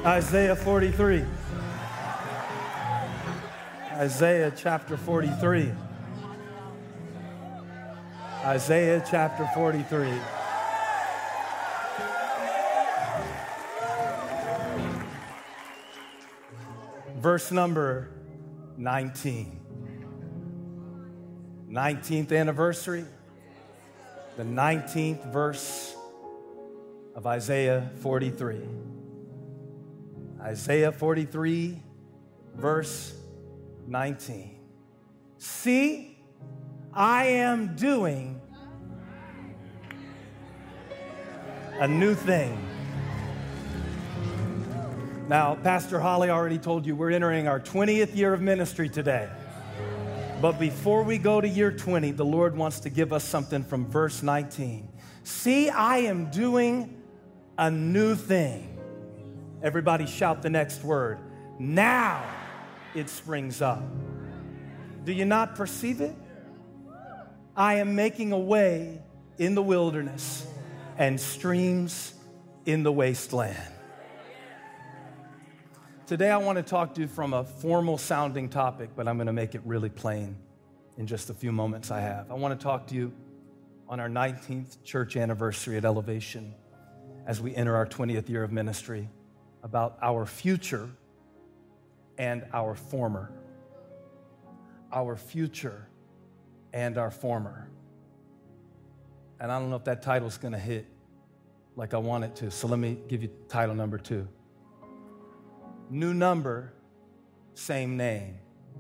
Isaiah 43. Isaiah chapter 43. Isaiah chapter 43. Verse number 19. 19th anniversary, the 19th verse of Isaiah 43. Isaiah 43, verse 19. See, I am doing a new thing. Now, Pastor Holly already told you we're entering our 20th year of ministry today. But before we go to year 20, the Lord wants to give us something from verse 19. See, I am doing a new thing. Everybody shout the next word. Now it springs up. Do you not perceive it? I am making a way in the wilderness and streams in the wasteland. Today I want to talk to you from a formal sounding topic, but I'm going to make it really plain in just a few moments I have. I want to talk to you on our 19th church anniversary at Elevation as we enter our 20th year of ministry about our future and our former. Our future and our former. And I don't know if that title's going to hit like I want it to, so let me give you title number 2. New number, same name.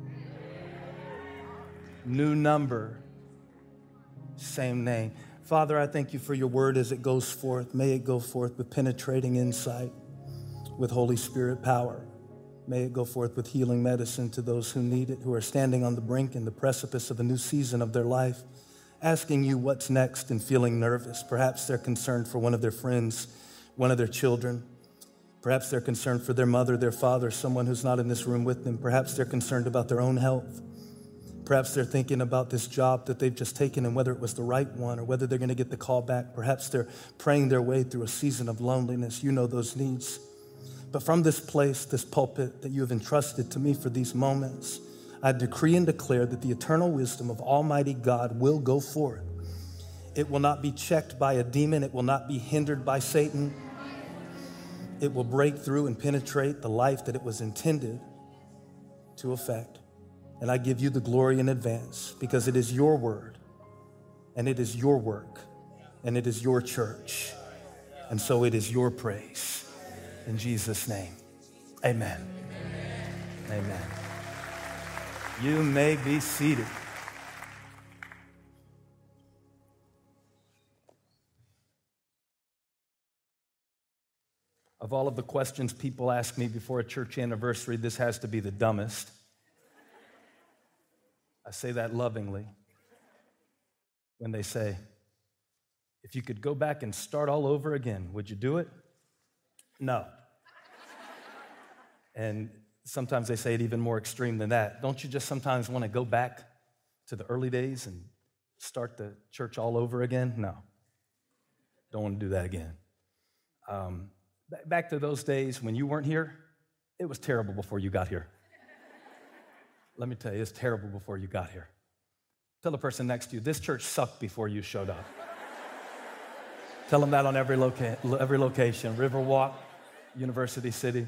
New number, same name. Father, I thank you for your word as it goes forth. May it go forth with penetrating insight, with Holy Spirit power. May it go forth with healing medicine to those who need it, who are standing on the brink and the precipice of a new season of their life, asking you what's next and feeling nervous. Perhaps they're concerned for one of their friends, one of their children. Perhaps they're concerned for their mother, their father, someone who's not in this room with them. Perhaps they're concerned about their own health. Perhaps they're thinking about this job that they've just taken and whether it was the right one or whether they're going to get the call back. Perhaps they're praying their way through a season of loneliness. You know those needs. But from this place, this pulpit that you have entrusted to me for these moments, I decree and declare that the eternal wisdom of Almighty God will go forth. It will not be checked by a demon. It will not be hindered by Satan. It will break through and penetrate the life that it was intended to affect. And I give you the glory in advance because it is your word and it is your work and it is your church. And so it is your praise. In Jesus' name, amen. Amen. You may be seated. Of all of the questions people ask me before a church anniversary, this has to be the dumbest. I say that lovingly. When they say, if you could go back and start all over again, would you do it? No. And sometimes they say it even more extreme than that. Don't you just sometimes want to go back to the early days and start the church all over again? No. Don't want to do that again. Back to those days when you weren't here, it was terrible before you got here. Let me tell you, it's terrible before you got here. Tell the person next to you, this church sucked before you showed up. Tell them that on every location, Riverwalk, University City.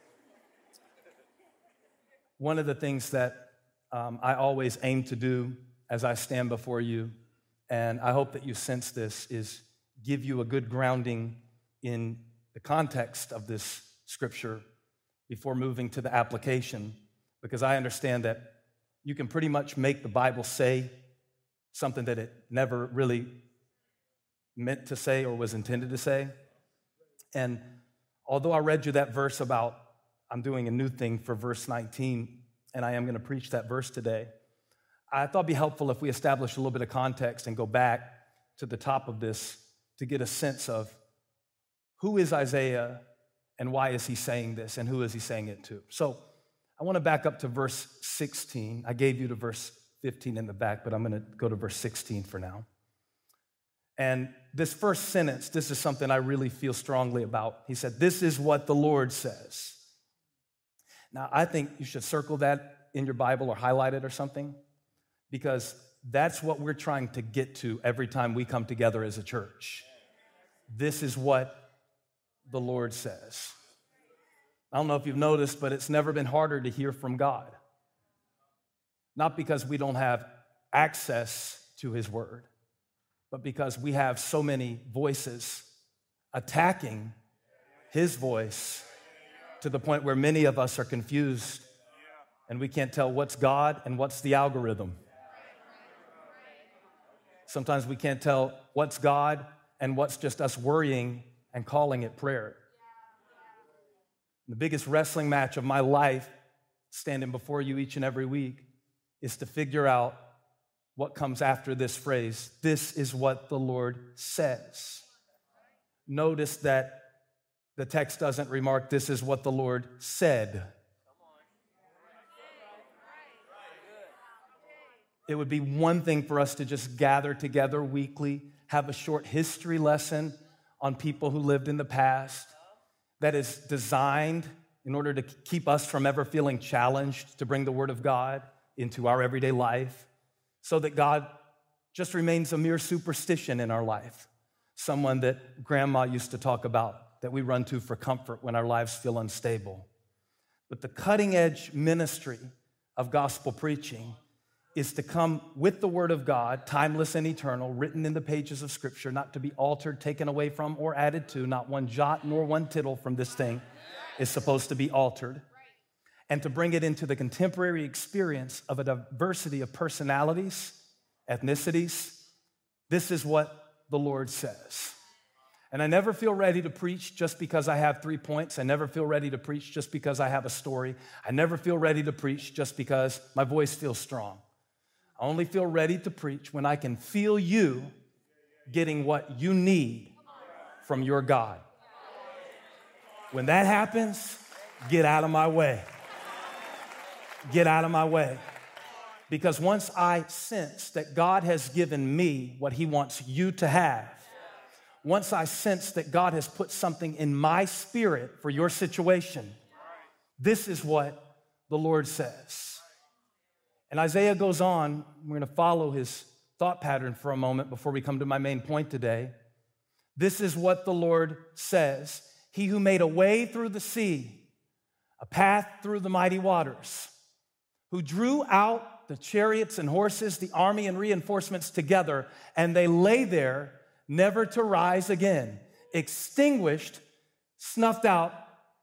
One of the things that I always aim to do as I stand before you, and I hope that you sense this, is give you a good grounding in the context of this scripture before moving to the application, because I understand that you can pretty much make the Bible say something that it never really meant to say or was intended to say. And although I read you that verse about I'm doing a new thing for verse 19, and I am going to preach that verse today, I thought it'd be helpful if we establish a little bit of context and go back to the top of this to get a sense of who is Isaiah and why is he saying this and who is he saying it to. So I want to back up to verse 16. I gave you to verse 15 in the back, but I'm going to go to verse 16 for now. And this first sentence, this is something I really feel strongly about. He said, this is what the Lord says. Now, I think you should circle that in your Bible or highlight it or something, because that's what we're trying to get to every time we come together as a church. This is what the Lord says. I don't know if you've noticed, but it's never been harder to hear from God. Not because we don't have access to his word, but because we have so many voices attacking his voice to the point where many of us are confused and we can't tell what's God and what's the algorithm. Sometimes we can't tell what's God and what's just us worrying and calling it prayer. The biggest wrestling match of my life, standing before you each and every week, is to figure out what comes after this phrase. This is what the Lord says. Notice that the text doesn't remark, this is what the Lord said. It would be one thing for us to just gather together weekly, have a short history lesson on people who lived in the past that is designed in order to keep us from ever feeling challenged to bring the Word of God into our everyday life, so that God just remains a mere superstition in our life, someone that grandma used to talk about, that we run to for comfort when our lives feel unstable. But the cutting edge ministry of gospel preaching is to come with the Word of God, timeless and eternal, written in the pages of Scripture, not to be altered, taken away from, or added to. Not one jot nor one tittle from this thing is supposed to be altered. And to bring it into the contemporary experience of a diversity of personalities, ethnicities. This is what the Lord says. And I never feel ready to preach just because I have 3 points. I never feel ready to preach just because I have a story. I never feel ready to preach just because my voice feels strong. I only feel ready to preach when I can feel you getting what you need from your God. When that happens, get out of my way. Get out of my way. Because once I sense that God has given me what he wants you to have, once I sense that God has put something in my spirit for your situation, this is what the Lord says. And Isaiah goes on, we're going to follow his thought pattern for a moment before we come to my main point today. This is what the Lord says. He who made a way through the sea, a path through the mighty waters, who drew out the chariots and horses, the army and reinforcements together, and they lay there never to rise again, extinguished, snuffed out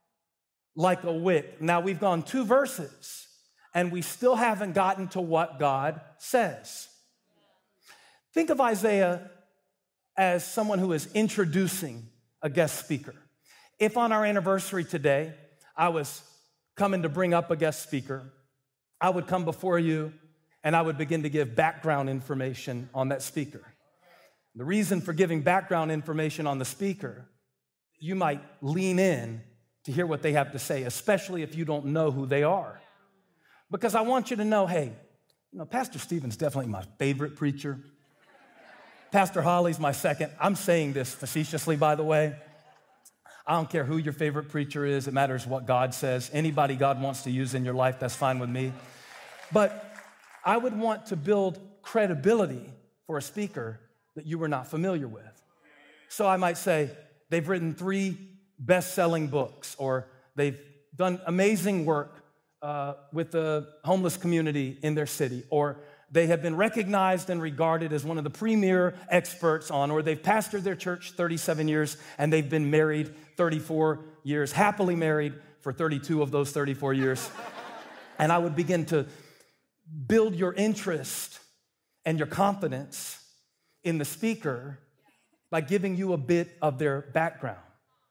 like a wick. Now we've gone 2 verses, and we still haven't gotten to what God says. Think of Isaiah as someone who is introducing a guest speaker. If on our anniversary today, I was coming to bring up a guest speaker, I would come before you and I would begin to give background information on that speaker. The reason for giving background information on the speaker, you might lean in to hear what they have to say, especially if you don't know who they are. Because I want you to know, hey, Pastor Stephen's definitely my favorite preacher. Pastor Holly's my second. I'm saying this facetiously, by the way. I don't care who your favorite preacher is. It matters what God says. Anybody God wants to use in your life, that's fine with me. But I would want to build credibility for a speaker that you were not familiar with. So I might say, they've written 3 best-selling books, or they've done amazing work with the homeless community in their city, or they have been recognized and regarded as one of the premier experts on, or they've pastored their church 37 years and they've been married 34 years, happily married for 32 of those 34 years. And I would begin to build your interest and your confidence in the speaker by giving you a bit of their background.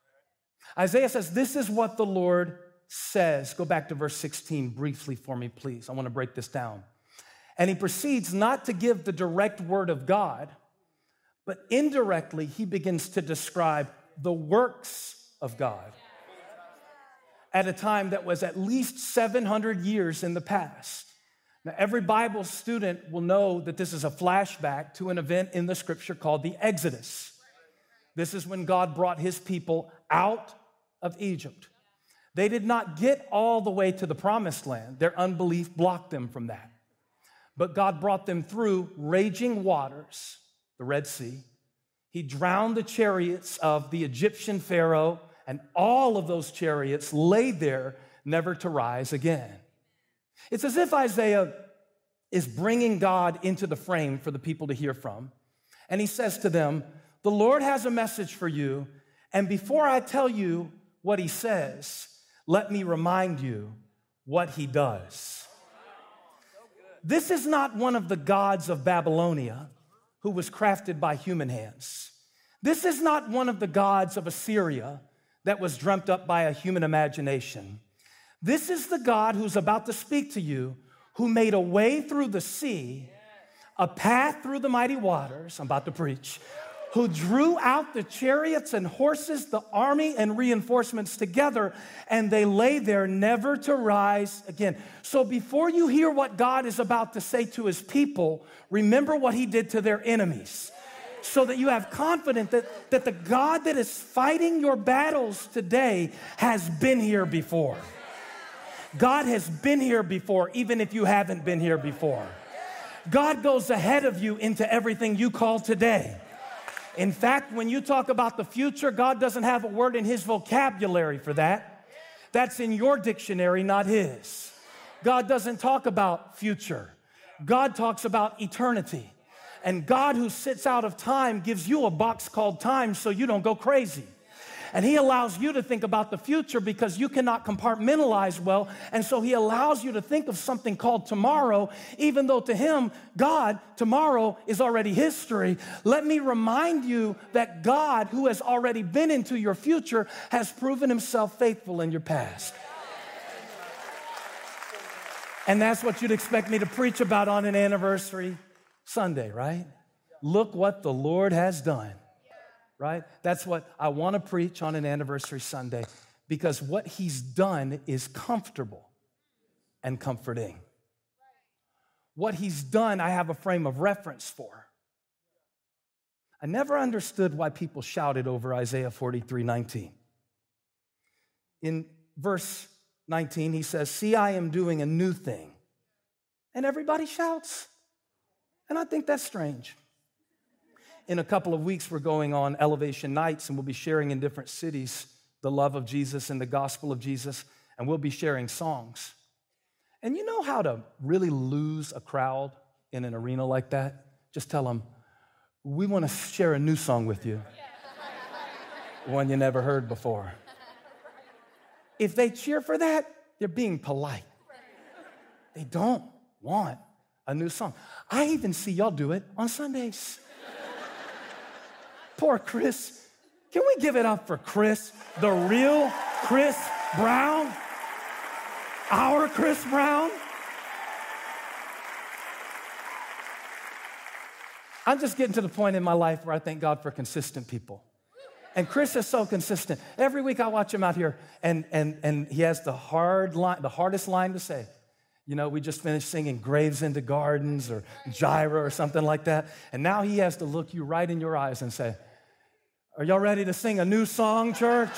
Isaiah says, this is what the Lord says. Go back to verse 16 briefly for me, please. I want to break this down. And he proceeds not to give the direct word of God, but indirectly he begins to describe the works of God at a time that was at least 700 years in the past. Now, every Bible student will know that this is a flashback to an event in the scripture called the Exodus. This is when God brought his people out of Egypt. They did not get all the way to the promised land. Their unbelief blocked them from that. But God brought them through raging waters, the Red Sea. He drowned the chariots of the Egyptian Pharaoh, and all of those chariots lay there, never to rise again. It's as if Isaiah is bringing God into the frame for the people to hear from. And he says to them, the Lord has a message for you, and before I tell you what he says, let me remind you what he does. This is not one of the gods of Babylonia who was crafted by human hands. This is not one of the gods of Assyria that was dreamt up by a human imagination. This is the God who's about to speak to you, who made a way through the sea, a path through the mighty waters. I'm about to preach. Who drew out the chariots and horses, the army and reinforcements together, and they lay there never to rise again. So before you hear what God is about to say to his people, remember what he did to their enemies, so that you have confidence that the God that is fighting your battles today has been here before. God has been here before, even if you haven't been here before. God goes ahead of you into everything you call today. In fact, when you talk about the future, God doesn't have a word in his vocabulary for that. That's in your dictionary, not his. God doesn't talk about future. God talks about eternity. And God, who sits out of time, gives you a box called time so you don't go crazy. And he allows you to think about the future because you cannot compartmentalize well. And so he allows you to think of something called tomorrow, even though to him, God, tomorrow is already history. Let me remind you that God, who has already been into your future, has proven himself faithful in your past. And that's what you'd expect me to preach about on an anniversary Sunday, right? Look what the Lord has done. Right? That's what I want to preach on an anniversary Sunday, because what he's done is comfortable and comforting. What he's done, I have a frame of reference for. I never understood why people shouted over Isaiah 43:19. In verse 19, he says, see, I am doing a new thing. And everybody shouts. And I think that's strange. In a couple of weeks, we're going on Elevation Nights, and we'll be sharing in different cities the love of Jesus and the gospel of Jesus, and we'll be sharing songs. And you know how to really lose a crowd in an arena like that? Just tell them, we want to share a new song with you, one you never heard before. If they cheer for that, they're being polite. They don't want a new song. I even see y'all do it on Sundays. Poor Chris. Can we give it up for Chris, the real Chris Brown? Our Chris Brown? I'm just getting to the point in my life where I thank God for consistent people. And Chris is so consistent. Every week I watch him out here, and he has the hardest line to say. You know, we just finished singing Graves into Gardens or Gyra or something like that. And now he has to look you right in your eyes and say, are y'all ready to sing a new song, church?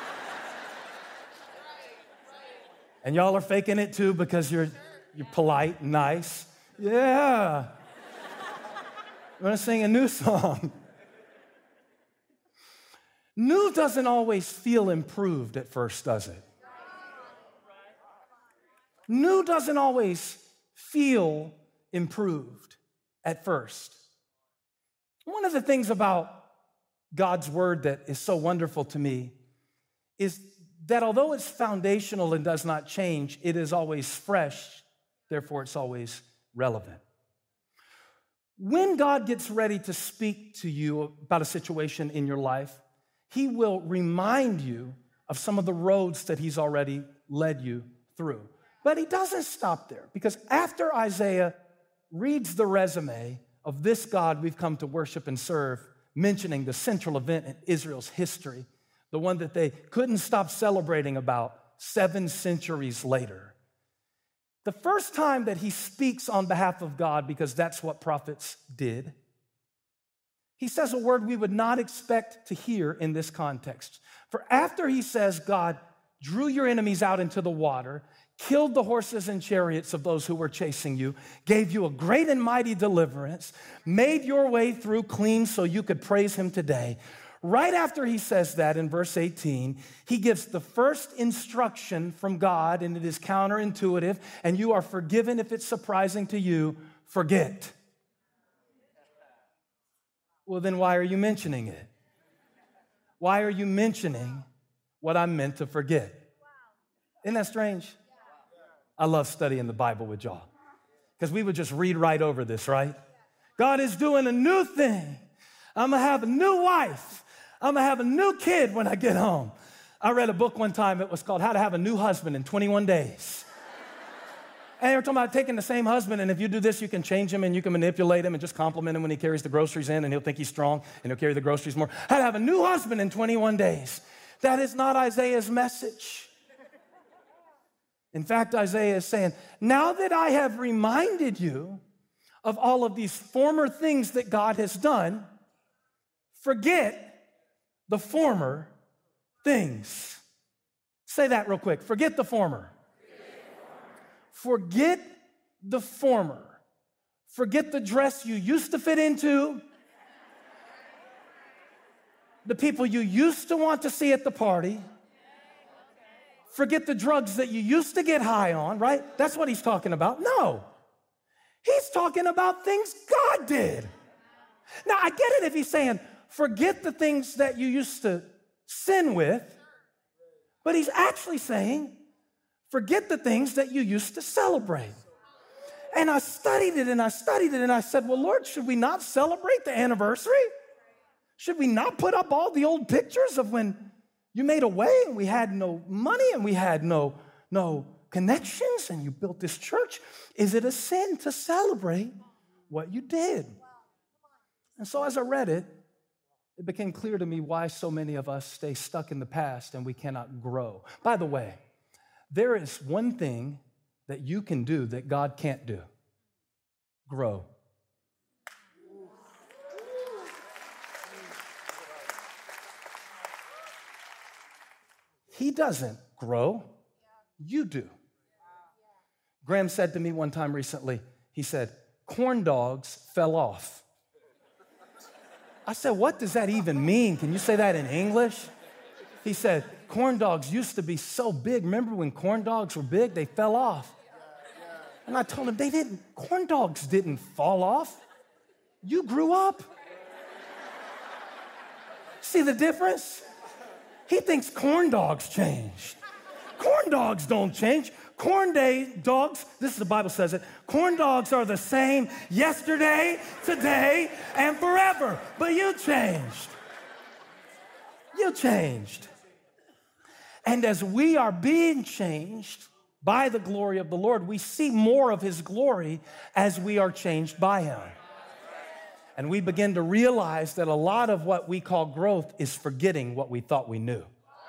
And y'all are faking it too because you're polite and nice. Yeah. We're going to sing a new song. New doesn't always feel improved at first, does it? New doesn't always feel improved at first. One of the things about God's word that is so wonderful to me is that although it's foundational and does not change, it is always fresh, therefore it's always relevant. When God gets ready to speak to you about a situation in your life, he will remind you of some of the roads that he's already led you through. But he doesn't stop there, because after Isaiah reads the resume of this God we've come to worship and serve, mentioning the central event in Israel's history, the one that they couldn't stop celebrating about 7 centuries later. The first time that he speaks on behalf of God, because that's what prophets did, he says a word we would not expect to hear in this context. For after he says, God drew your enemies out into the water, killed the horses and chariots of those who were chasing you, gave you a great and mighty deliverance, made your way through clean so you could praise him today. Right after he says that in verse 18, he gives the first instruction from God, and it is counterintuitive, and you are forgiven if it's surprising to you. Forget. Well, then why are you mentioning it? Why are you mentioning what I'm meant to forget? Isn't that strange? I love studying the Bible with y'all because we would just read right over this, right? God is doing a new thing. I'm going to have a new wife. I'm going to have a new kid when I get home. I read a book one time. It was called How to Have a New Husband in 21 Days. And they were talking about taking the same husband, and if you do this, you can change him and you can manipulate him and just compliment him when he carries the groceries in, and he'll think he's strong and he'll carry the groceries more. How to have a new husband in 21 days. That is not Isaiah's message. In fact, Isaiah is saying, now that I have reminded you of all of these former things that God has done, forget the former things. Say that real quick. Forget the former. Forget the former. Forget the dress you used to fit into, the people you used to want to see at the party. Forget the drugs that you used to get high on, right? That's what he's talking about. No. He's talking about things God did. Now, I get it if he's saying, forget the things that you used to sin with, but he's actually saying, forget the things that you used to celebrate. And I studied it and I studied it and I said, well, Lord, should we not celebrate the anniversary? Should we not put up all the old pictures of when you made a way and we had no money and we had no connections and you built this church? Is it a sin to celebrate what you did? And so as I read it, it became clear to me why so many of us stay stuck in the past and we cannot grow. By the way, there is one thing that you can do that God can't do. Grow. He doesn't grow. You do. Graham said to me one time recently, he said, corn dogs fell off. I said, what does that even mean? Can you say that in English? He said, corn dogs used to be so big. Remember when corn dogs were big? They fell off. And I told him, corn dogs didn't fall off. You grew up. See the difference? He thinks corn dogs changed. Corn dogs don't change. Dogs, this is the Bible says it, corn dogs are the same yesterday, today, and forever. But you changed. You changed. And as we are being changed by the glory of the Lord, we see more of his glory as we are changed by him. And we begin to realize that a lot of what we call growth is forgetting what we thought we knew.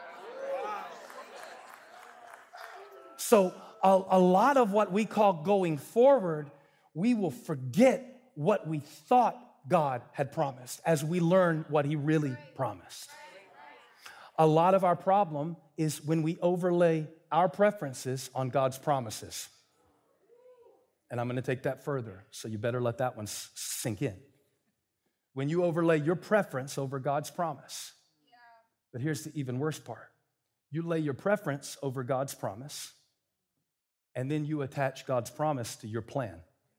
So a lot of what we call going forward, we will forget what we thought God had promised as we learn what he really promised. A lot of our problem is when we overlay our preferences on God's promises. And I'm going to take that further, so you better let that one sink in. When you overlay your preference over God's promise. But here's the even worse part. You lay your preference over God's promise, and then you attach God's promise to your plan.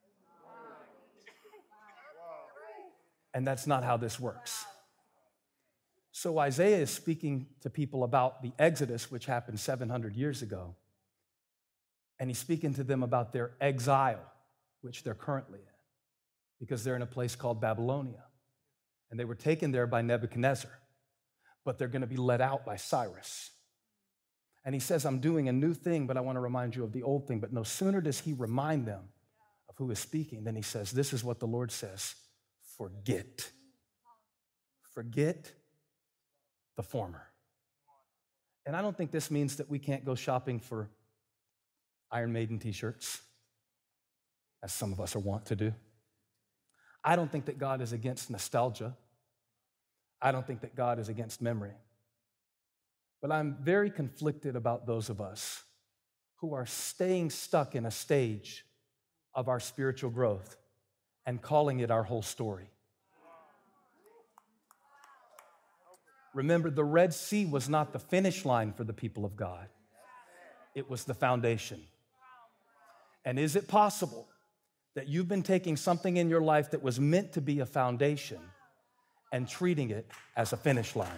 And that's not how this works. So Isaiah is speaking to people about the Exodus, which happened 700 years ago. And he's speaking to them about their exile, which they're currently in, because they're in a place called Babylonia. And they were taken there by Nebuchadnezzar, but they're going to be let out by Cyrus. And he says, I'm doing a new thing, but I want to remind you of the old thing. But no sooner does he remind them of who is speaking than he says, this is what the Lord says, forget. Forget the former. And I don't think this means that we can't go shopping for Iron Maiden t-shirts, as some of us are wont to do. I don't think that God is against nostalgia I don't think that God is against memory. But I'm very conflicted about those of us who are staying stuck in a stage of our spiritual growth and calling it our whole story. Remember, the Red Sea was not the finish line for the people of God. It was the foundation. And is it possible that you've been taking something in your life that was meant to be a foundation and treating it as a finish line?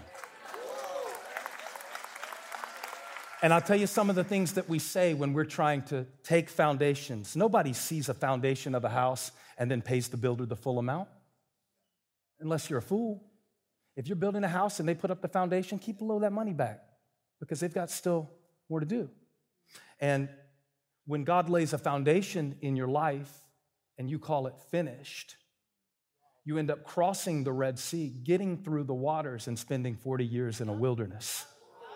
And I'll tell you some of the things that we say when we're trying to take foundations. Nobody sees a foundation of a house and then pays the builder the full amount, unless you're a fool. If you're building a house and they put up the foundation, keep a little of that money back because they've got still more to do. And when God lays a foundation in your life and you call it finished, you end up crossing the Red Sea, getting through the waters and spending 40 years in a wilderness.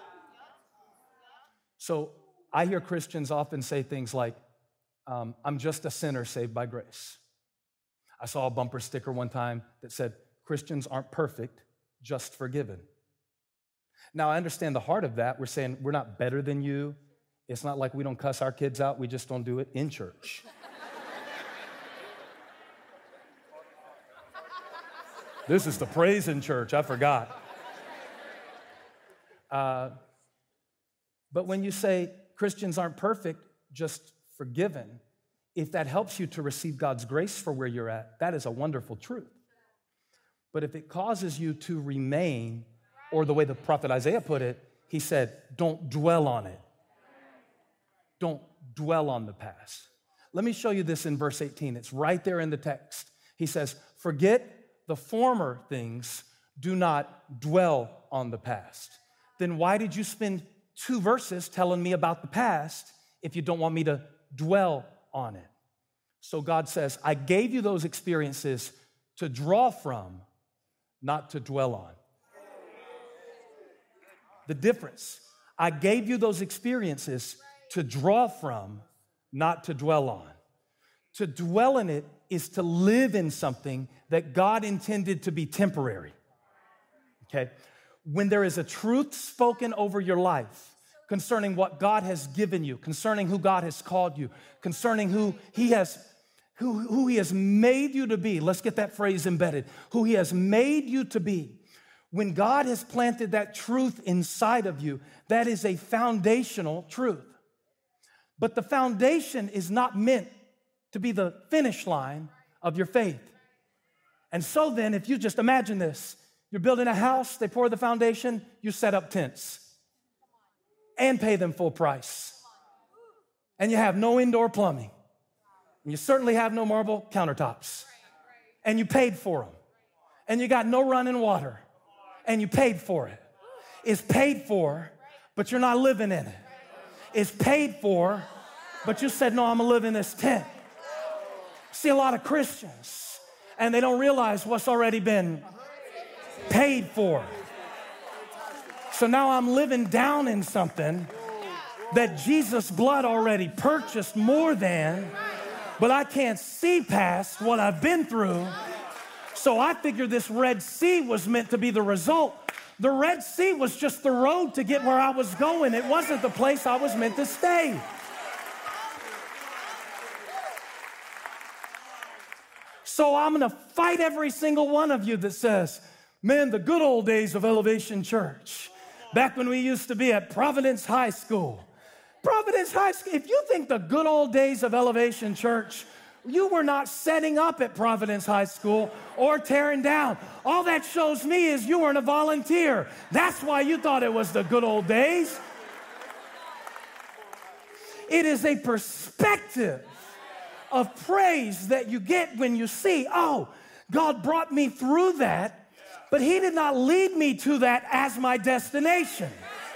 So I hear Christians often say things like, I'm just a sinner saved by grace. I saw a bumper sticker one time that said, Christians aren't perfect, just forgiven. Now, I understand the heart of that. We're saying we're not better than you. It's not like we don't cuss our kids out. We just don't do it in church. This is the praise in church. I forgot. But when you say Christians aren't perfect, just forgiven, if that helps you to receive God's grace for where you're at, that is a wonderful truth. But if it causes you to remain, or the way the prophet Isaiah put it, he said, don't dwell on it. Don't dwell on the past. Let me show you this in verse 18. It's right there in the text. He says, forget the former things, do not dwell on the past. Then why did you spend 2 verses telling me about the past if you don't want me to dwell on it? So God says, I gave you those experiences to draw from, not to dwell on. The difference, I gave you those experiences to draw from, not to dwell on. To dwell in it is to live in something that God intended to be temporary. Okay? When there is a truth spoken over your life concerning what God has given you, concerning who God has called you, concerning who He has made you to be. Let's get that phrase embedded. Who He has made you to be. When God has planted that truth inside of you, that is a foundational truth. But the foundation is not meant to be the finish line of your faith. And so then, if you just imagine this, you're building a house, they pour the foundation, you set up tents and pay them full price. And you have no indoor plumbing. And you certainly have no marble countertops. And you paid for them. And you got no running water. And you paid for it. It's paid for, but you're not living in it. It's paid for, but you said, no, I'm gonna live in this tent. See a lot of Christians, and they don't realize what's already been paid for. So now I'm living down in something that Jesus' blood already purchased more than, but I can't see past what I've been through. So I figured this Red Sea was meant to be the result. The Red Sea was just the road to get where I was going. It wasn't the place I was meant to stay. So I'm going to fight every single one of you that says, man, the good old days of Elevation Church, back when we used to be at Providence High School. Providence High School, if you think the good old days of Elevation Church, you were not setting up at Providence High School or tearing down. All that shows me is you weren't a volunteer. That's why you thought it was the good old days. It is a perspective of praise that you get when you see, oh, God brought me through that, but He did not lead me to that as my destination.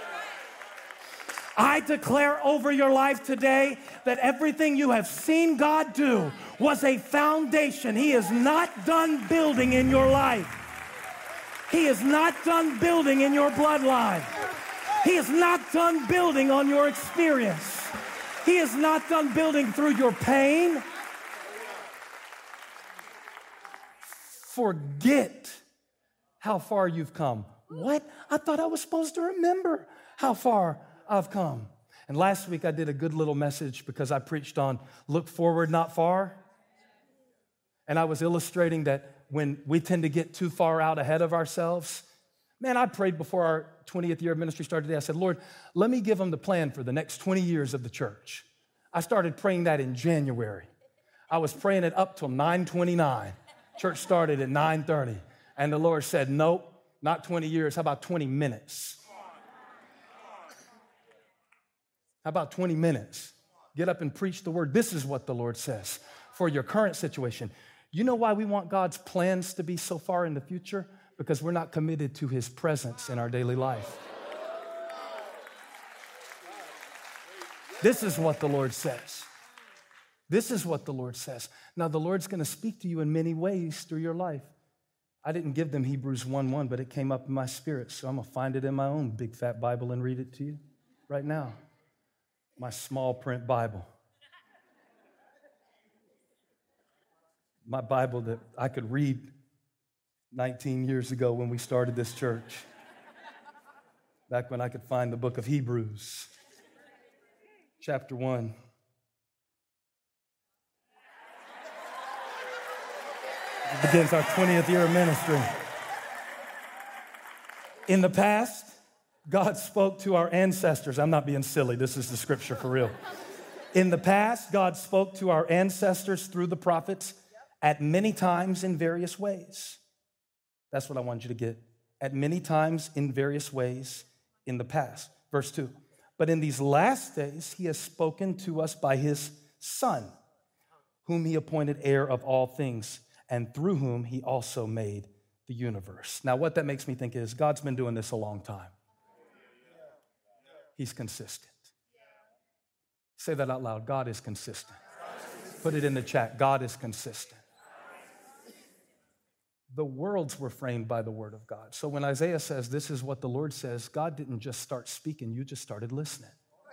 I declare over your life today that everything you have seen God do was a foundation. He is not done building in your life. He is not done building in your bloodline. He is not done building on your experience. He is not done building through your pain. Forget how far you've come. What? I thought I was supposed to remember how far I've come. And last week I did a good little message because I preached on look forward, not far. And I was illustrating that when we tend to get too far out ahead of ourselves, man, I prayed before our 20th year of ministry started today. I said, Lord, let me give them the plan for the next 20 years of the church. I started praying that in January. I was praying it up till 9:29. Church started at 9:30. And the Lord said, nope, not 20 years. How about 20 minutes? How about 20 minutes? Get up and preach the word. This is what the Lord says for your current situation. You know why we want God's plans to be so far in the future? Because we're not committed to his presence in our daily life. This is what the Lord says. This is what the Lord says. Now, the Lord's going to speak to you in many ways through your life. I didn't give them Hebrews 1:1, but it came up in my spirit, so I'm going to find it in my own big fat Bible and read it to you right now. My small print Bible. My Bible that I could read 19 years ago when we started this church. Back when I could find the book of Hebrews, chapter 1. It begins our 20th year of ministry. In the past, God spoke to our ancestors. I'm not being silly. This is the scripture for real. In the past, God spoke to our ancestors through the prophets at many times in various ways. That's what I want you to get. At many times in various ways in the past. Verse 2. But in these last days, he has spoken to us by his Son, whom he appointed heir of all things, and through whom he also made the universe. Now, what that makes me think is God's been doing this a long time. He's consistent. Say that out loud. God is consistent. Put it in the chat. God is consistent. The worlds were framed by the word of God. So when Isaiah says, this is what the Lord says, God didn't just start speaking. You just started listening.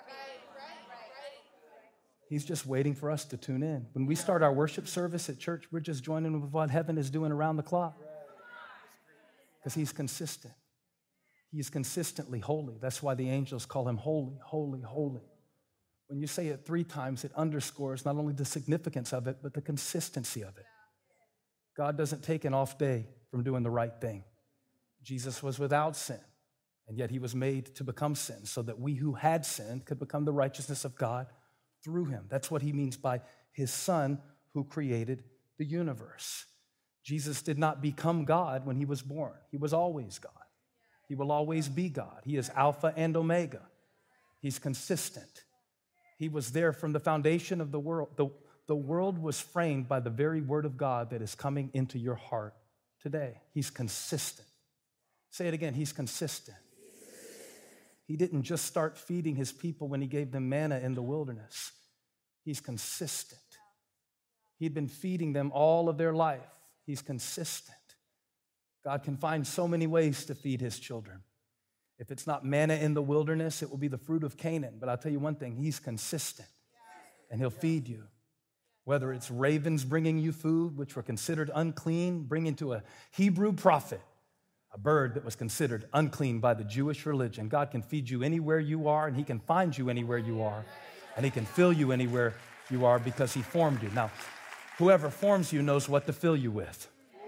He's just waiting for us to tune in. When we start our worship service at church, we're just joining with what heaven is doing around the clock. Because he's consistent. He is consistently holy. That's why the angels call him holy, holy, holy. When you say it 3 times, it underscores not only the significance of it, but the consistency of it. God doesn't take an off day from doing the right thing. Jesus was without sin, and yet he was made to become sin so that we who had sinned could become the righteousness of God through him. That's what he means by his Son who created the universe. Jesus did not become God when he was born. He was always God. He will always be God. He is Alpha and Omega. He's consistent. He was there from the foundation of the world. The world was framed by the very word of God that is coming into your heart today. He's consistent. Say it again. He's consistent. He didn't just start feeding his people when he gave them manna in the wilderness. He's consistent. He'd been feeding them all of their life. He's consistent. God can find so many ways to feed his children. If it's not manna in the wilderness, it will be the fruit of Canaan. But I'll tell you one thing, he's consistent, and he'll feed you. Whether it's ravens bringing you food, which were considered unclean, bringing to a Hebrew prophet, a bird that was considered unclean by the Jewish religion. God can feed you anywhere you are, and he can find you anywhere you are, and he can fill you anywhere you are because he formed you. Now, whoever forms you knows what to fill you with.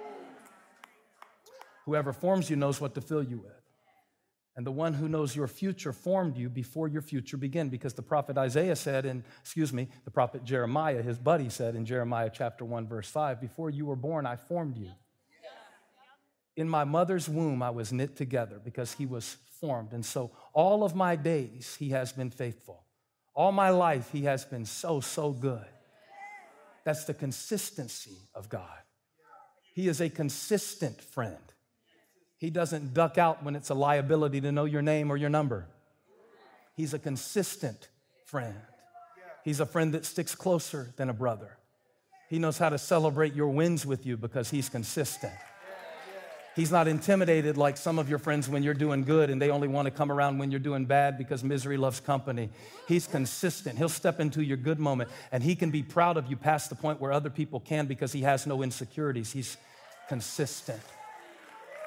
Whoever forms you knows what to fill you with. And the one who knows your future formed you before your future began, because the prophet Isaiah said the prophet Jeremiah, his buddy, said in Jeremiah chapter 1, verse 5, before you were born, I formed you. In my mother's womb, I was knit together, because he was formed. And so all of my days, he has been faithful. All my life, he has been so, so good. That's the consistency of God. He is a consistent friend. He doesn't duck out when it's a liability to know your name or your number. He's a consistent friend. He's a friend that sticks closer than a brother. He knows how to celebrate your wins with you because he's consistent. He's not intimidated like some of your friends when you're doing good and they only want to come around when you're doing bad because misery loves company. He's consistent. He'll step into your good moment, and he can be proud of you past the point where other people can, because he has no insecurities. He's consistent.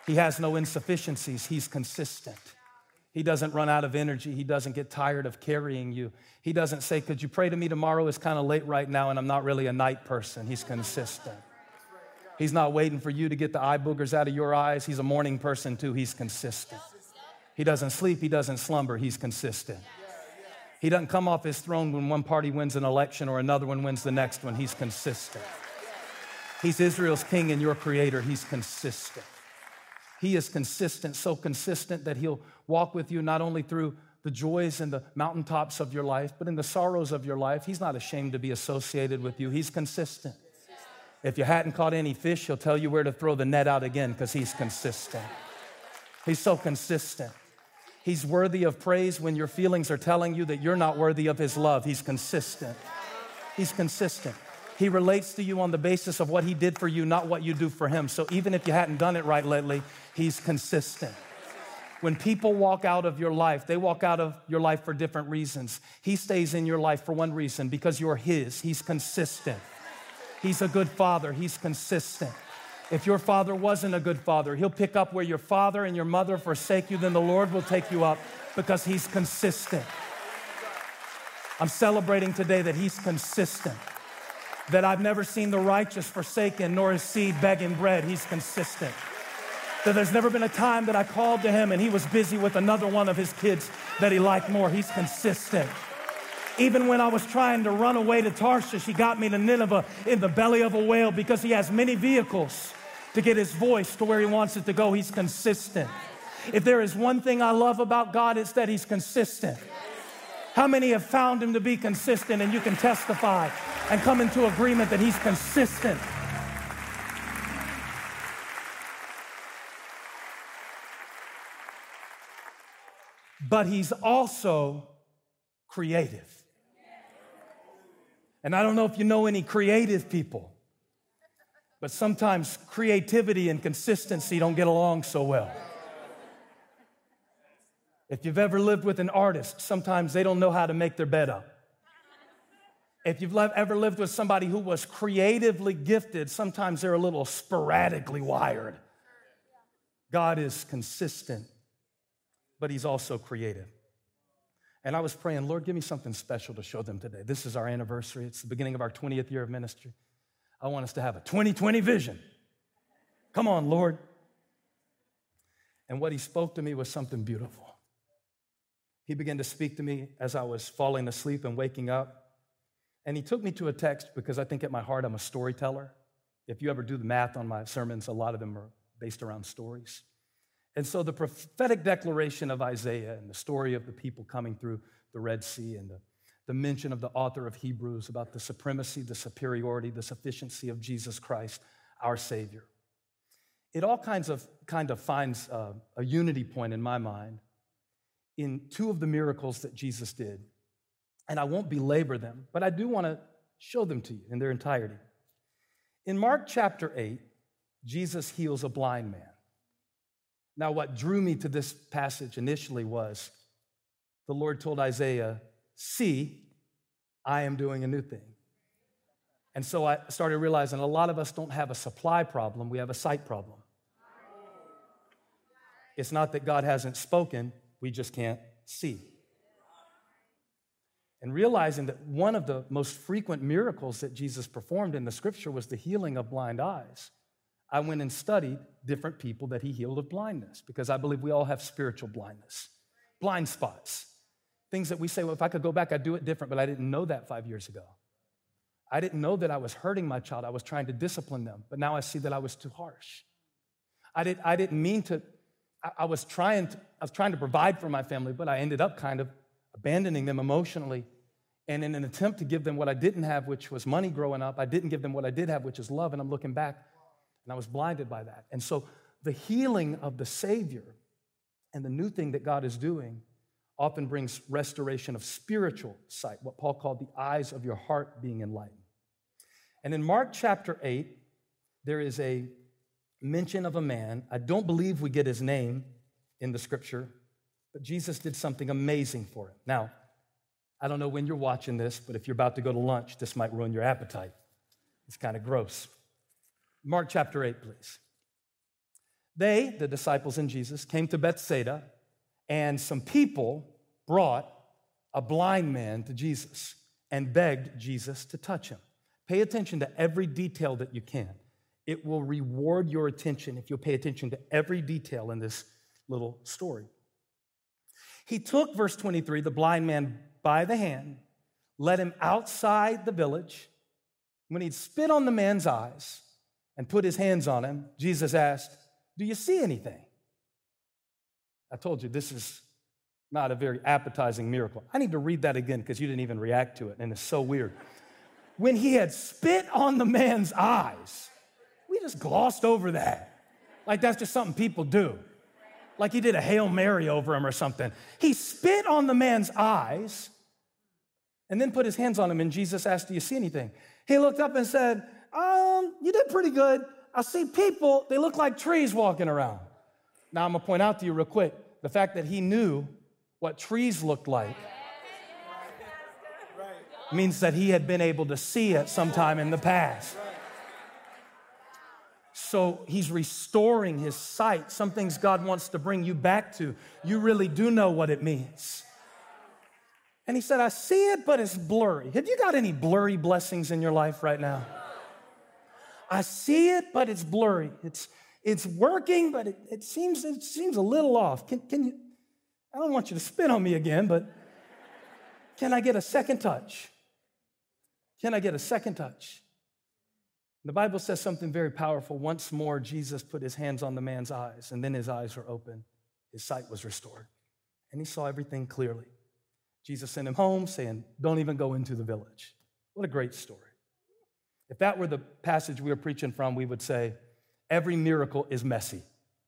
He has no insufficiencies. He's consistent. He doesn't run out of energy. He doesn't get tired of carrying you. He doesn't say, could you pray to me tomorrow? It's kind of late right now and I'm not really a night person. He's consistent. He's not waiting for you to get the eye boogers out of your eyes. He's a morning person too. He's consistent. He doesn't sleep. He doesn't slumber. He's consistent. He doesn't come off his throne when one party wins an election or another one wins the next one. He's consistent. He's Israel's king and your creator. He's consistent. He is consistent, so consistent that he'll walk with you not only through the joys and the mountaintops of your life, but in the sorrows of your life. He's not ashamed to be associated with you. He's consistent. If you hadn't caught any fish, he'll tell you where to throw the net out again because he's consistent. He's so consistent. He's worthy of praise when your feelings are telling you that you're not worthy of his love. He's consistent. He's consistent. He relates to you on the basis of what he did for you, not what you do for him. So even if you hadn't done it right lately, he's consistent. When people walk out of your life, they walk out of your life for different reasons. He stays in your life for one reason, because you're his. He's consistent. He's a good father. He's consistent. If your father wasn't a good father, he'll pick up where your father and your mother forsake you, then the Lord will take you up because he's consistent. I'm celebrating today that he's consistent, that I've never seen the righteous forsaken nor his seed begging bread. He's consistent. That there's never been a time that I called to him and he was busy with another one of his kids that he liked more. He's consistent. Even when I was trying to run away to Tarshish, he got me to Nineveh in the belly of a whale because he has many vehicles to get his voice to where he wants it to go. He's consistent. If there is one thing I love about God, it's that he's consistent. How many have found him to be consistent, and you can testify and come into agreement that he's consistent? But he's also creative. And I don't know if you know any creative people, but sometimes creativity and consistency don't get along so well. If you've ever lived with an artist, sometimes they don't know how to make their bed up. If you've ever lived with somebody who was creatively gifted, sometimes they're a little sporadically wired. God is consistent, but he's also creative. And I was praying, Lord, give me something special to show them today. This is our anniversary. It's the beginning of our 20th year of ministry. I want us to have a 2020 vision. Come on, Lord. And what he spoke to me was something beautiful. He began to speak to me as I was falling asleep and waking up. And he took me to a text because I think at my heart I'm a storyteller. If you ever do the math on my sermons, a lot of them are based around stories. And so the prophetic declaration of Isaiah and the story of the people coming through the Red Sea and the mention of the author of Hebrews about the supremacy, the superiority, the sufficiency of Jesus Christ, our Savior. It all kind of finds a unity point in my mind in two of the miracles that Jesus did. And I won't belabor them, but I do want to show them to you in their entirety. In Mark chapter 8, Jesus heals a blind man. Now, what drew me to this passage initially was the Lord told Isaiah, see, I am doing a new thing. And so I started realizing a lot of us don't have a supply problem, we have a sight problem. It's not that God hasn't spoken, we just can't see. And realizing that one of the most frequent miracles that Jesus performed in the scripture was the healing of blind eyes, I went and studied different people that he healed of blindness, because I believe we all have spiritual blindness, blind spots, things that we say, well, if I could go back, I'd do it different, but I didn't know that 5 years ago. I didn't know that I was hurting my child. I was trying to discipline them, but now I see that I was too harsh. I didn't mean to. I was trying to provide for my family, but I ended up kind of abandoning them emotionally. And in an attempt to give them what I didn't have, which was money growing up, I didn't give them what I did have, which is love. And I'm looking back, and I was blinded by that. And so the healing of the Savior and the new thing that God is doing often brings restoration of spiritual sight, what Paul called the eyes of your heart being enlightened. And in Mark chapter 8, there is a mention of a man. I don't believe we get his name in the scripture, but Jesus did something amazing for him. Now, I don't know when you're watching this, but if you're about to go to lunch, this might ruin your appetite. It's kind of gross. Mark chapter 8, please. They, the disciples and Jesus, came to Bethsaida, and some people brought a blind man to Jesus and begged Jesus to touch him. Pay attention to every detail that you can. It will reward your attention if you'll pay attention to every detail in this little story. He took, verse 23, the blind man by the hand, led him outside the village. When he'd spit on the man's eyes and put his hands on him, Jesus asked, "Do you see anything?" I told you this is not a very appetizing miracle. I need to read that again because you didn't even react to it, and it's so weird. When he had spit on the man's eyes, we just glossed over that. Like that's just something people do. Like he did a Hail Mary over him or something. He spit on the man's eyes and then put his hands on him, and Jesus asked, "Do you see anything?" He looked up and said, "You did pretty good. I see people, they look like trees walking around." Now I'm gonna point out to you real quick, the fact that he knew what trees looked like means that he had been able to see it sometime in the past. So he's restoring his sight. Some things God wants to bring you back to. You really do know what it means. And he said, "I see it, but it's blurry." Have you got any blurry blessings in your life right now? I see it, but it's blurry. It's working, but it seems a little off. Can you? I don't want you to spit on me again, but can I get a second touch? Can I get a second touch? The Bible says something very powerful. Once more, Jesus put his hands on the man's eyes, and then his eyes were open. His sight was restored, and he saw everything clearly. Jesus sent him home saying, "Don't even go into the village." What a great story. If that were the passage we were preaching from, we would say, every miracle is messy.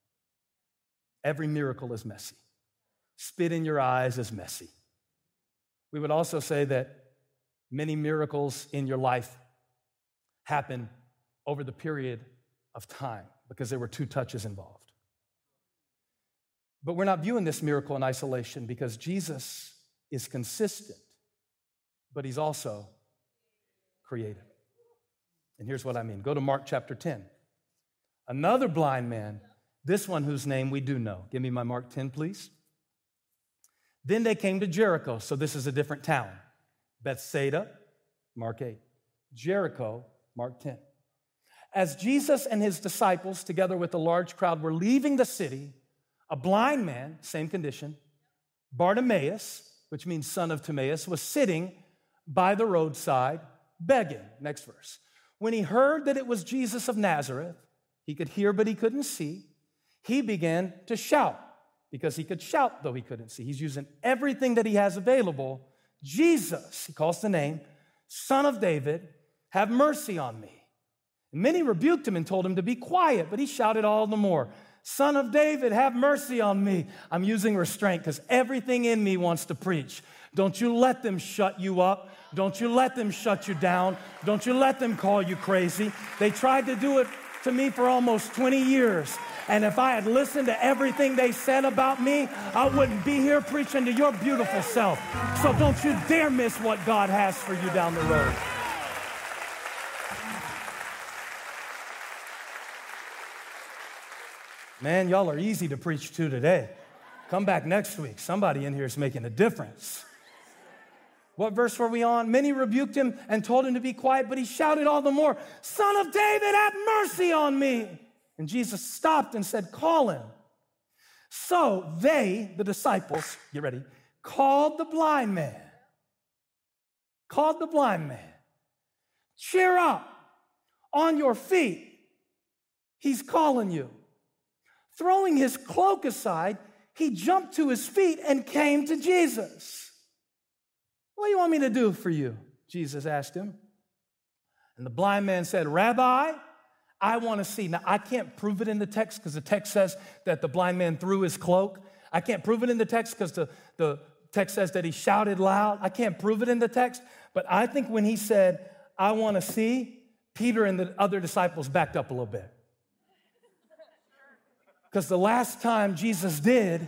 Every miracle is messy. Spit in your eyes is messy. We would also say that many miracles in your life happen over the period of time because there were two touches involved. But we're not viewing this miracle in isolation because Jesus is consistent, but he's also creative. And here's what I mean. Go to Mark chapter 10. Another blind man, this one whose name we do know. Give me my Mark 10, please. Then they came to Jericho. So this is a different town. Bethsaida, Mark 8. Jericho, Mark 10. As Jesus and his disciples, together with a large crowd, were leaving the city, a blind man, same condition, Bartimaeus, which means son of Timaeus, was sitting by the roadside begging. Next verse. When he heard that it was Jesus of Nazareth, he could hear but he couldn't see, he began to shout, because he could shout though he couldn't see. He's using everything that he has available. "Jesus," he calls the name, "Son of David, have mercy on me." And many rebuked him and told him to be quiet, but he shouted all the more, "Son of David, have mercy on me." I'm using restraint because everything in me wants to preach. Don't you let them shut you up. Don't you let them shut you down. Don't you let them call you crazy. They tried to do it to me for almost 20 years. And if I had listened to everything they said about me, I wouldn't be here preaching to your beautiful self. So don't you dare miss what God has for you down the road. Man, y'all are easy to preach to today. Come back next week. Somebody in here is making a difference. What verse were we on? Many rebuked him and told him to be quiet, but he shouted all the more, "Son of David, have mercy on me." And Jesus stopped and said, "Call him." So they, the disciples, get ready, called the blind man. "Cheer up, on your feet. He's calling you." Throwing his cloak aside, he jumped to his feet and came to Jesus. "What do you want me to do for you?" Jesus asked him. And the blind man said, "Rabbi, I want to see." Now, I can't prove it in the text because the text says that the blind man threw his cloak. I can't prove it in the text because the text says that he shouted loud. I can't prove it in the text. But I think when he said, "I want to see," Peter and the other disciples backed up a little bit. Because the last time Jesus did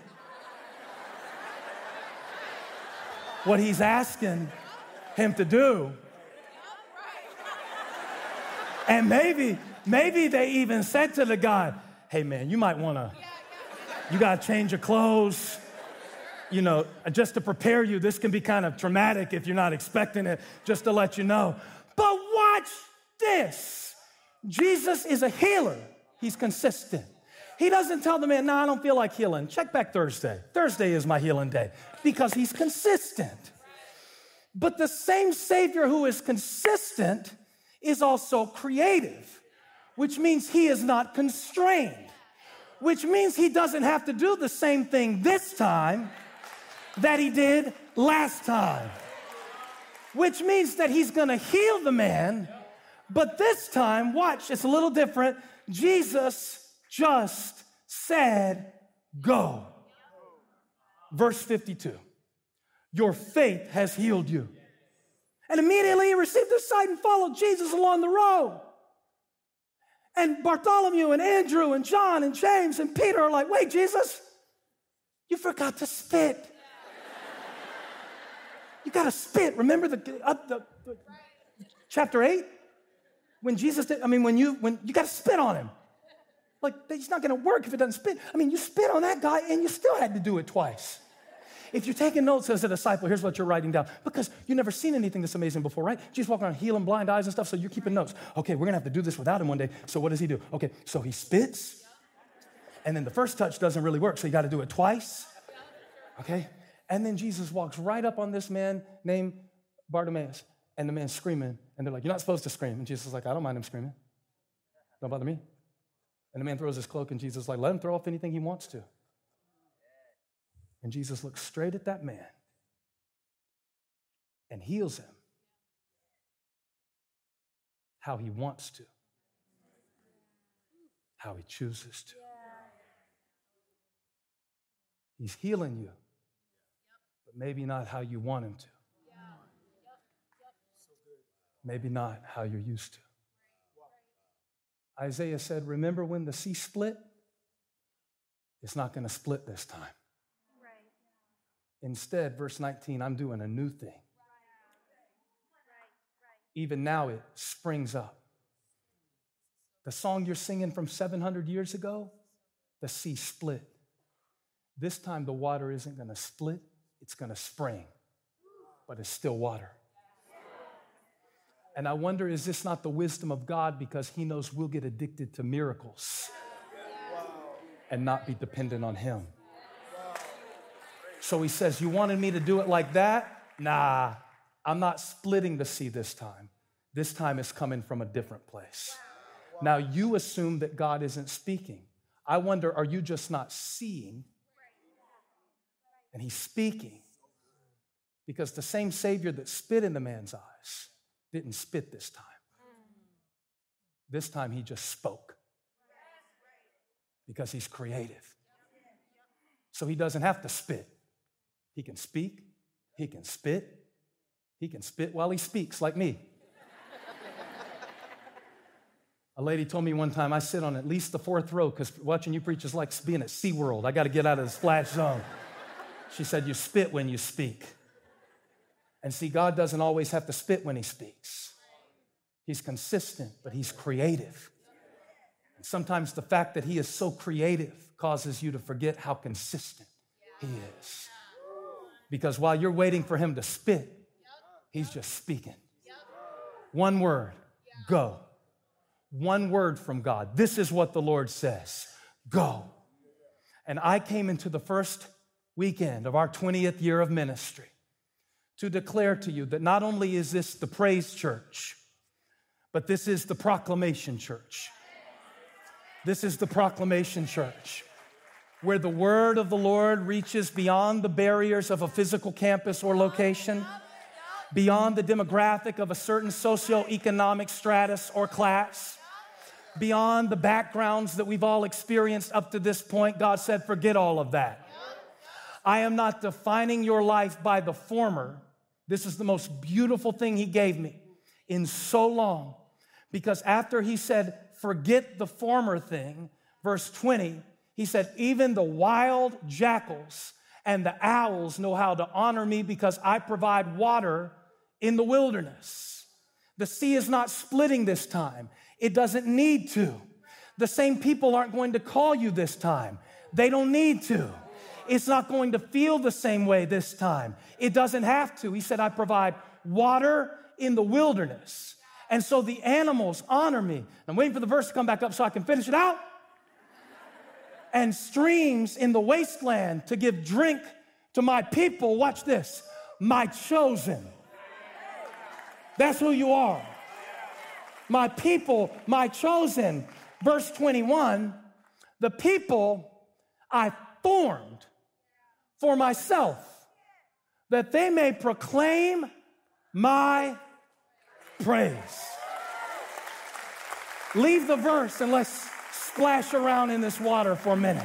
what he's asking him to do, and maybe they even said to the guy, hey man, you might wanna, you gotta change your clothes. You know, just to prepare you, this can be kind of traumatic if you're not expecting it, just to let you know. But watch this. Jesus is a healer. He's consistent. He doesn't tell the man, no, I don't feel like healing. Check back Thursday. Thursday is my healing day, because he's consistent. But the same Savior who is consistent is also creative, which means he is not constrained, which means he doesn't have to do the same thing this time that he did last time, which means that he's gonna heal the man, but this time, watch, it's a little different. Jesus just said, go. Verse 52, your faith has healed you. And immediately he received his sight and followed Jesus along the road. And Bartholomew and Andrew and John and James and Peter are like, wait, Jesus, you forgot to spit. You got to spit. Remember the chapter 8? When Jesus did, when you got to spit on him. Like, it's not going to work if it doesn't spit. You spit on that guy and you still had to do it twice. If you're taking notes as a disciple, here's what you're writing down. Because you've never seen anything this amazing before, right? Jesus walking around healing blind eyes and stuff, so you're keeping notes. Okay, we're going to have to do this without him one day. So what does he do? Okay, so he spits. And then the first touch doesn't really work, so you got to do it twice. Okay? And then Jesus walks right up on this man named Bartimaeus. And the man's screaming. And they're like, you're not supposed to scream. And Jesus is like, I don't mind him screaming. Don't bother me. And the man throws his cloak, and Jesus is like, let him throw off anything he wants to. And Jesus looks straight at that man and heals him how he wants to, how he chooses to. He's healing you, but maybe not how you want him to. Maybe not how you're used to. Isaiah said, remember when the sea split? It's not going to split this time. Instead, verse 19, I'm doing a new thing. Even now it springs up. The song you're singing from 700 years ago, the sea split. This time the water isn't going to split, it's going to spring, but it's still water. And I wonder, is this not the wisdom of God, because he knows we'll get addicted to miracles and not be dependent on him. So he says, you wanted me to do it like that? Nah, I'm not splitting the sea this time. This time it's coming from a different place. Now you assume that God isn't speaking. I wonder, are you just not seeing? And he's speaking. Because the same Savior that spit in the man's eyes didn't spit this time. This time he just spoke. Because he's creative. So he doesn't have to spit. He can speak, he can spit while he speaks, like me. A lady told me one time, I sit on at least the fourth row, because watching you preach is like being at SeaWorld. I got to get out of the splash zone. She said, you spit when you speak. And see, God doesn't always have to spit when he speaks. He's consistent, but he's creative. And sometimes the fact that he is so creative causes you to forget how consistent he is. Because while you're waiting for him to spit, he's just speaking. One word, go. One word from God. This is what the Lord says, go. And I came into the first weekend of our 20th year of ministry to declare to you that not only is this the praise church, but this is the proclamation church. This is the proclamation church, where the word of the Lord reaches beyond the barriers of a physical campus or location, beyond the demographic of a certain socioeconomic stratus or class, beyond the backgrounds that we've all experienced up to this point. God said, forget all of that. I am not defining your life by the former. This is the most beautiful thing he gave me in so long, because after he said, forget the former thing, verse 20, he said, even the wild jackals and the owls know how to honor me because I provide water in the wilderness. The sea is not splitting this time. It doesn't need to. The same people aren't going to call you this time. They don't need to. It's not going to feel the same way this time. It doesn't have to. He said, I provide water in the wilderness. And so the animals honor me. I'm waiting for the verse to come back up so I can finish it out. And streams in the wasteland to give drink to my people. Watch this. My chosen. That's who you are. My people, my chosen. Verse 21, the people I formed for myself, that they may proclaim my praise. Leave the verse and let's splash around in this water for a minute.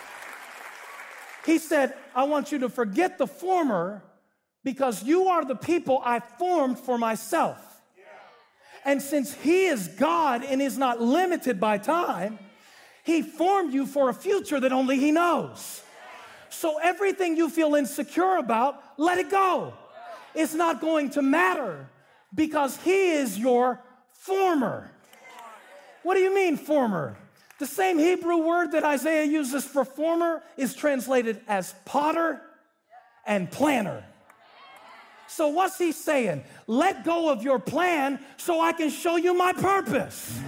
He said, I want you to forget the former because you are the people I formed for myself. And since he is God and is not limited by time, he formed you for a future that only he knows. So everything you feel insecure about, let it go. It's not going to matter because he is your former. What do you mean former? The same Hebrew word that Isaiah uses for former is translated as potter and planner. So what's he saying? Let go of your plan so I can show you my purpose.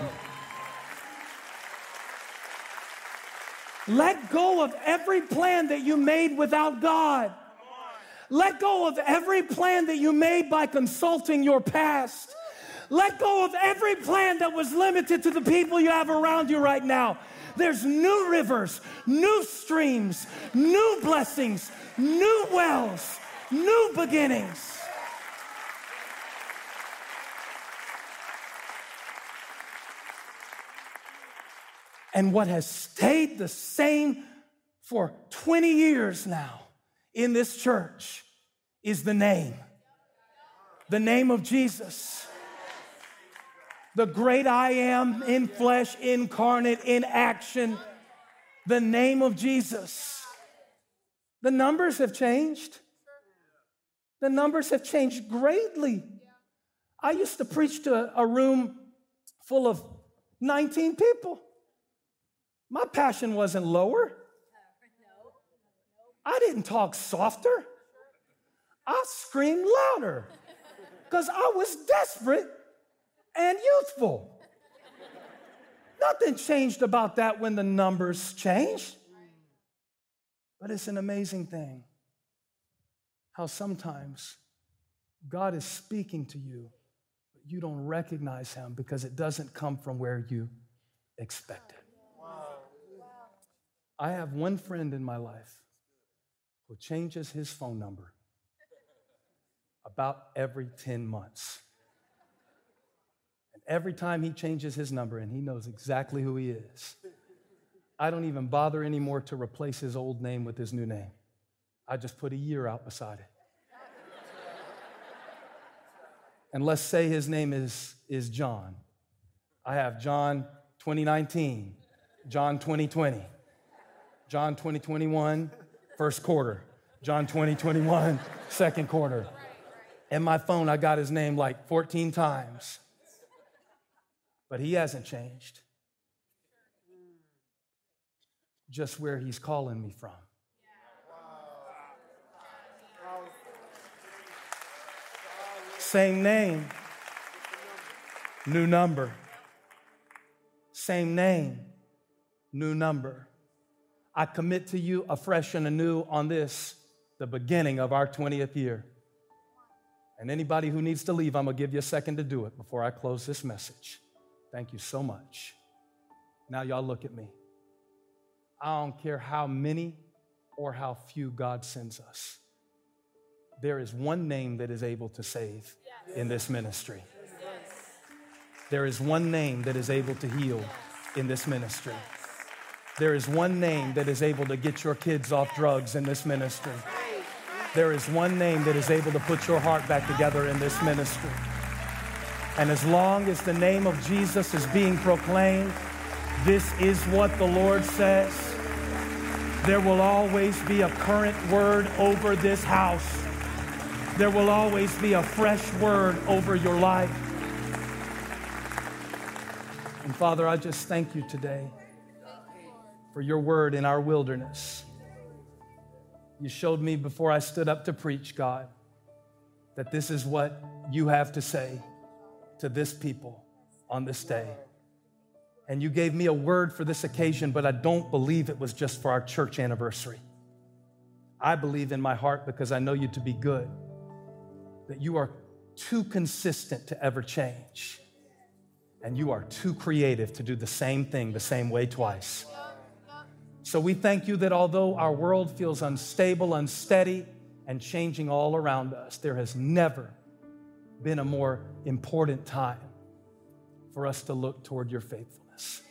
Let go of every plan that you made without God. Let go of every plan that you made by consulting your past. Let go of every plan that was limited to the people you have around you right now. There's new rivers, new streams, new blessings, new wells, new beginnings. And what has stayed the same for 20 years now in this church is the name of Jesus. The great I am in flesh, incarnate, in action, the name of Jesus. The numbers have changed. The numbers have changed greatly. I used to preach to a room full of 19 people. My passion wasn't lower. I didn't talk softer. I screamed louder because I was desperate and youthful. Nothing changed about that when the numbers changed. But it's an amazing thing how sometimes God is speaking to you, but you don't recognize him because it doesn't come from where you expect it. I have one friend in my life who changes his phone number about every 10 months. And every time he changes his number, and he knows exactly who he is, I don't even bother anymore to replace his old name with his new name. I just put a year out beside it. And let's say his name is John. I have John 2019, John 2020, John 2021, first quarter, John 2021, second quarter. In my phone, I got his name like 14 times. But he hasn't changed. Just where he's calling me from. Same name, new number. Same name, new number. I commit to you afresh and anew on this, the beginning of our 20th year. And anybody who needs to leave, I'm going to give you a second to do it before I close this message. Thank you so much. Now y'all look at me. I don't care how many or how few God sends us. There is one name that is able to save in this ministry. There is one name that is able to heal in this ministry. There is one name that is able to get your kids off drugs in this ministry. There is one name that is able to put your heart back together in this ministry. And as long as the name of Jesus is being proclaimed, this is what the Lord says. There will always be a current word over this house. There will always be a fresh word over your life. And Father, I just thank you today for your word in our wilderness. You showed me before I stood up to preach, God, that this is what you have to say to this people on this day. And you gave me a word for this occasion, but I don't believe it was just for our church anniversary. I believe in my heart, because I know you to be good, that you are too consistent to ever change. And you are too creative to do the same thing the same way twice. So we thank you that although our world feels unstable, unsteady, and changing all around us, there has never been a more important time for us to look toward your faithfulness.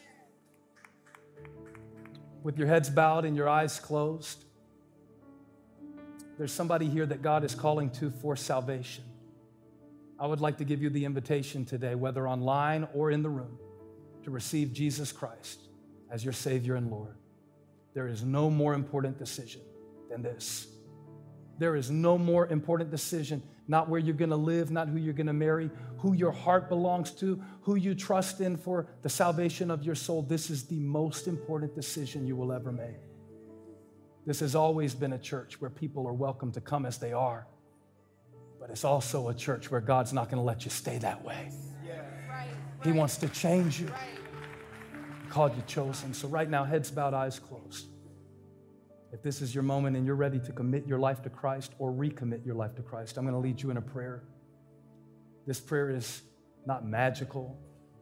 With your heads bowed and your eyes closed, there's somebody here that God is calling to for salvation. I would like to give you the invitation today, whether online or in the room, to receive Jesus Christ as your Savior and Lord. There is no more important decision than this. There is no more important decision, not where you're going to live, not who you're going to marry, who your heart belongs to, who you trust in for the salvation of your soul. This is the most important decision you will ever make. This has always been a church where people are welcome to come as they are, but it's also a church where God's not going to let you stay that way. He wants to change you. Called you chosen. So right now, heads bowed, eyes closed. If this is your moment and you're ready to commit your life to Christ or recommit your life to Christ, I'm going to lead you in a prayer. This prayer is not magical,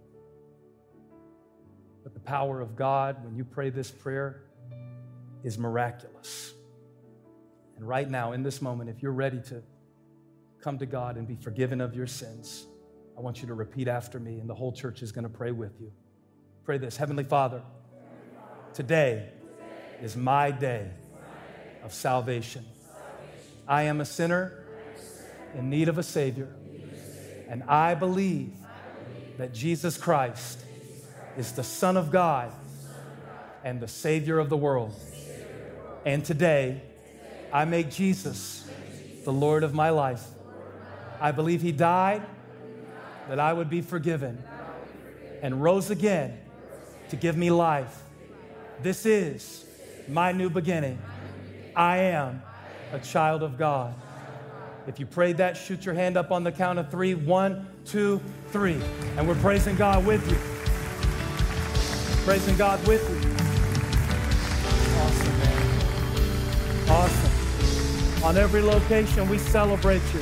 but the power of God, when you pray this prayer, is miraculous. And right now, in this moment, if you're ready to come to God and be forgiven of your sins, I want you to repeat after me, and the whole church is going to pray with you. Pray this. Heavenly Father, today is my day of salvation. I am a sinner in need of a Savior, and I believe that Jesus Christ is the Son of God and the Savior of the world. And today, I make Jesus the Lord of my life. I believe He died that I would be forgiven and rose again to give me life. This is my new beginning. I am a child of God. If you prayed that, shoot your hand up on the count of 3. 1, 2, 3. And we're praising God with you. Praising God with you. Awesome, man. Awesome. On every location, we celebrate you.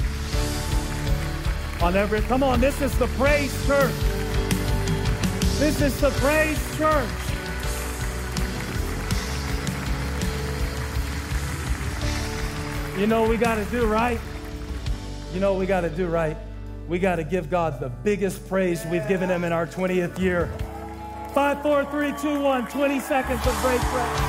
Come on, this is the Praise Church. This is the Praise Church. You know what we got to do, right? You know what we got to do, right? We got to give God the biggest praise we've given Him in our 20th year. 5, 4, 3, 2, 1, 20 seconds of great praise.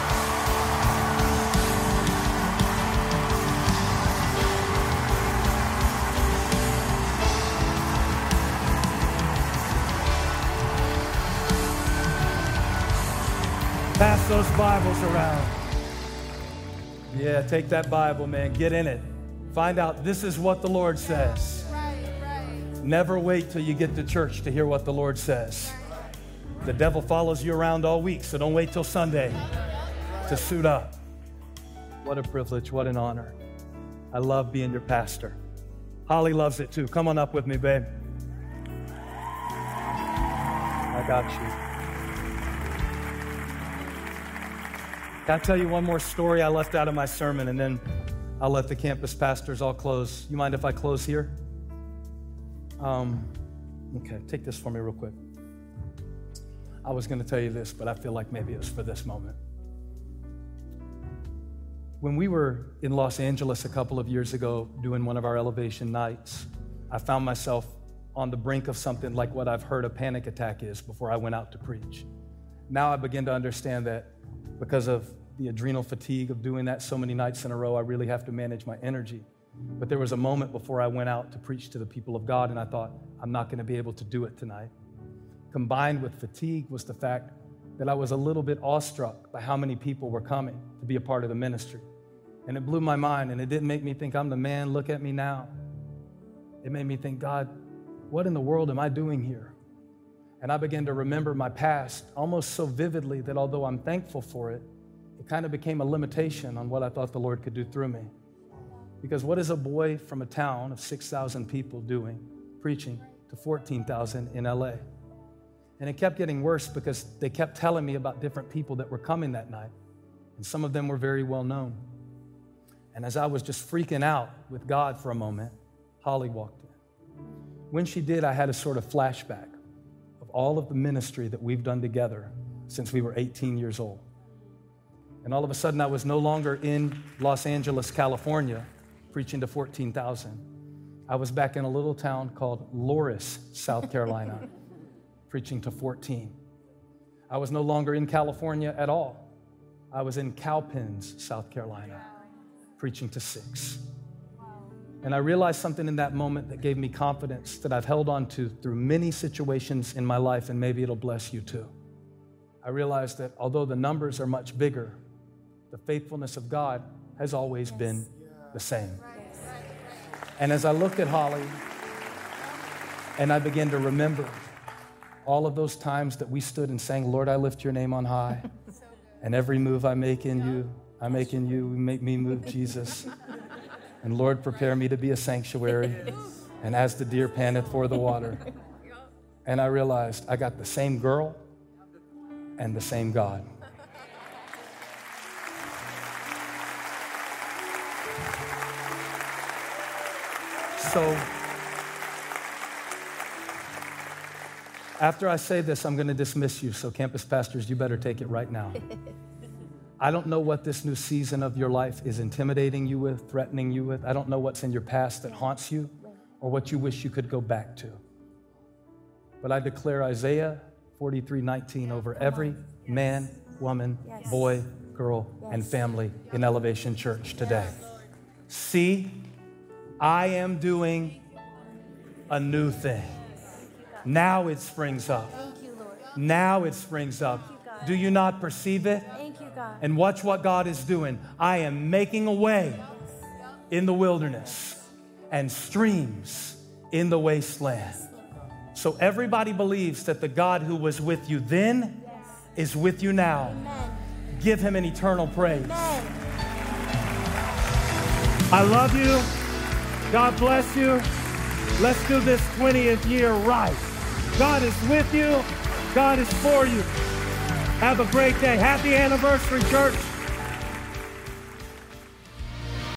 Pass those Bibles around. Yeah, take that Bible, man. Get in it. Find out this is what the Lord says. Never wait till you get to church to hear what the Lord says. The devil follows you around all week, so don't wait till Sunday to suit up. What a privilege. What an honor. I love being your pastor. Holly loves it too. Come on up with me, babe. I got you. Can I tell you one more story I left out of my sermon, and then I'll let the campus pastors all close. You mind if I close here? Okay, take this for me real quick. I was going to tell you this, but I feel like maybe it was for this moment. When we were in Los Angeles a couple of years ago doing one of our elevation nights, I found myself on the brink of something like what I've heard a panic attack is before I went out to preach. Now I begin to understand that because of the adrenal fatigue of doing that so many nights in a row, I really have to manage my energy. But there was a moment before I went out to preach to the people of God, and I thought, I'm not going to be able to do it tonight. Combined with fatigue was the fact that I was a little bit awestruck by how many people were coming to be a part of the ministry. And it blew my mind, and it didn't make me think I'm the man, look at me now. It made me think, God, what in the world am I doing here? And I began to remember my past almost so vividly that although I'm thankful for it, it kind of became a limitation on what I thought the Lord could do through me. Because what is a boy from a town of 6,000 people doing, preaching to 14,000 in LA? And it kept getting worse because they kept telling me about different people that were coming that night. And some of them were very well known. And as I was just freaking out with God for a moment, Holly walked in. When she did, I had a sort of flashback of all of the ministry that we've done together since we were 18 years old. And all of a sudden, I was no longer in Los Angeles, California, preaching to 14,000. I was back in a little town called Loris, South Carolina, preaching to 14. I was no longer in California at all. I was in Cowpens, South Carolina, preaching to 6. And I realized something in that moment that gave me confidence that I've held on to through many situations in my life, and maybe it'll bless you too. I realized that although the numbers are much bigger, the faithfulness of God has always been the same. And as I looked at Holly and I began to remember all of those times that we stood and sang, Lord, I lift your name on high. And every move I make in you, you make me move, Jesus. And Lord, prepare me to be a sanctuary. And as the deer panteth for the water. And I realized I got the same girl and the same God. So, after I say this, I'm going to dismiss you. So, campus pastors, you better take it right now. I don't know what this new season of your life is intimidating you with, threatening you with. I don't know what's in your past that haunts you or what you wish you could go back to. But I declare Isaiah 43:19 over every man, woman, boy, girl, and family in Elevation Church today. See, I am doing a new thing. Now it springs up. Thank you, Lord. Now it springs up. Do you not perceive it? Thank you, God. And watch what God is doing. I am making a way in the wilderness and streams in the wasteland. So everybody believes that the God who was with you then is with you now. Amen. Give him an eternal praise. Amen. I love you. God bless you. Let's do this 20th year right. God is with you. God is for you. Have a great day. Happy anniversary, church.